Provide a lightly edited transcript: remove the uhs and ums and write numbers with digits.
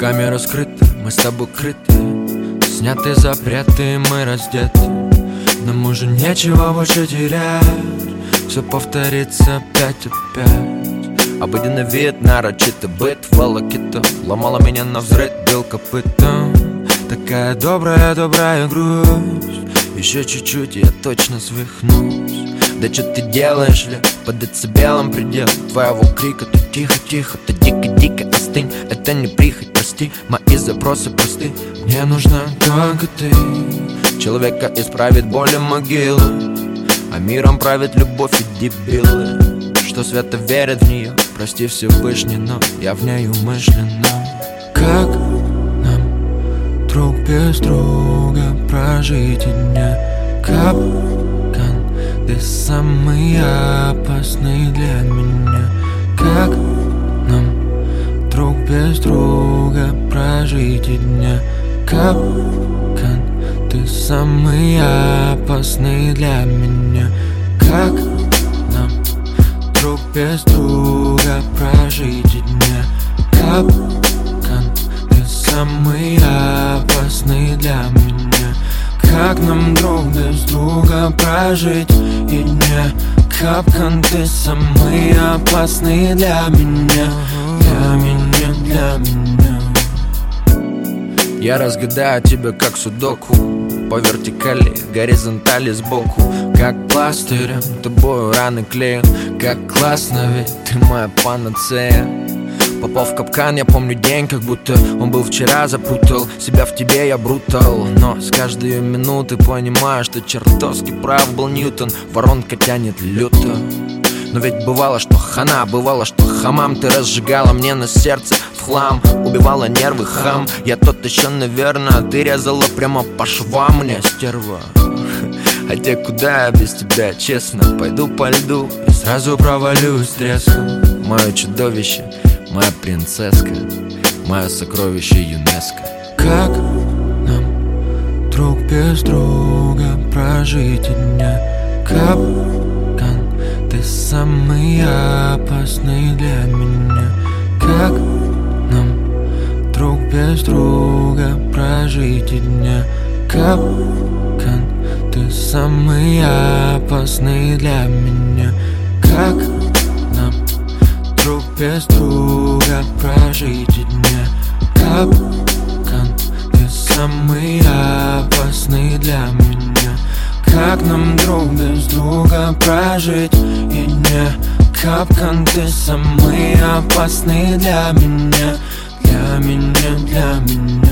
Камера скрыта, мы с тобой крыты, сняты запреты, мы раздеты. Нам уже нечего больше терять, все повторится опять. Обыденный вид, нарочитый быт, волокита ломала меня навзрыд, бил копытом. Такая добрая грусть, еще чуть-чуть, я точно свихнусь. Да что ты делаешь, ли? Под децибелом предел твоего крика. Ты тихо, ты дико остынь. Это не прихоть, прости, мои запросы просты. Мне нужна только ты. Человека исправит боль и могилы, а миром правит любовь и дебилы, что свято верят в нее. Прости Всевышний, но я в ней умышленно. Как нам друг без друга прожить и дня? Капкан, ты самый опасный для меня. Как нам друг без друга прожить и дня? Капкан, ты самый опасный для меня. Как нам друг без друга прожить и дня? Капкан, ты самый опасный для меня. Как нам друг без друга прожить и дня? Капкан, ты самый опасный для меня. Для меня. Я разгадаю тебя как судоку, по вертикали, горизонтали сбоку. Как пластырем тобою раны клею. Как классно, ведь ты моя панацея. Попал в капкан, я помню день, как будто он был вчера. Запутал себя в тебе, я брутал. Но с каждой минуты понимаю, что чертовски прав был Ньютон. Воронка тянет люто. Но ведь бывало, что хана, бывало, что хамам. Ты разжигала мне на сердце в хлам, убивала нервы, хам. Я тот еще, наверное, ты резала прямо по швам мне, стерва. Хотя куда я без тебя, честно? Пойду по льду и сразу провалюсь с треском. Мое чудовище, моя принцесска, мое сокровище ЮНЕСКО. Как нам друг без друга прожить и дня? Капкан, ты самый опасный для меня. Как нам друг без друга прожить и дня? Капкан, ты самый опасный для меня. Как нам друг без друга прожить и дня? Капкан, ты самый опасный для меня. Как нам друг без друга прожить и дня? Капкан, ты самый опасный для меня. Для меня.